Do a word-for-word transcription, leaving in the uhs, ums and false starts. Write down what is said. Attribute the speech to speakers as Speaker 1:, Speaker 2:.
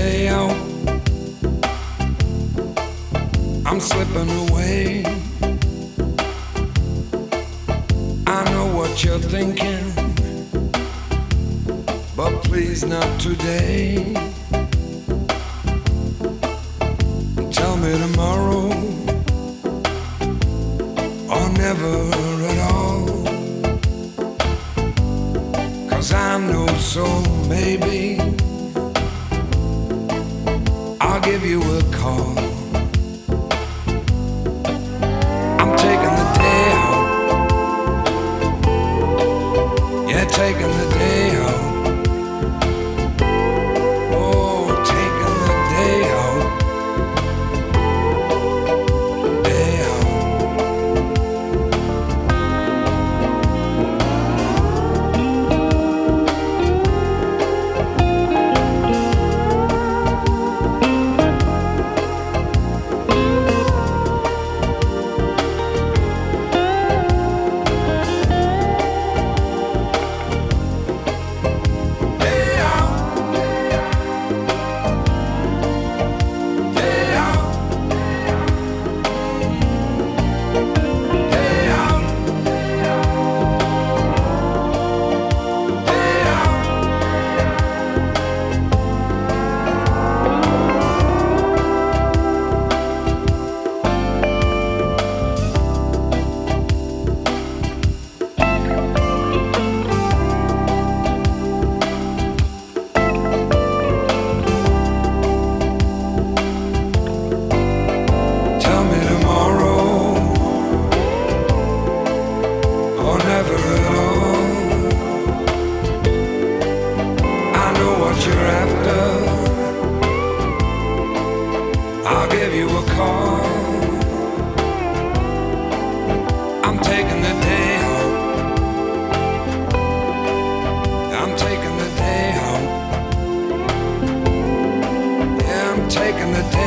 Speaker 1: day out. I'm slipping away. I know what you're thinking, but please not today. Tell me tomorrow, or never at all. 'Cause I know, so maybe I'll give you a call. I'm taking the day out. Yeah, taking the day out. Oh, taking the day out. Day out. You're after, I'll give you a call. I'm taking the day out. I'm taking the day out. Yeah, I'm taking the day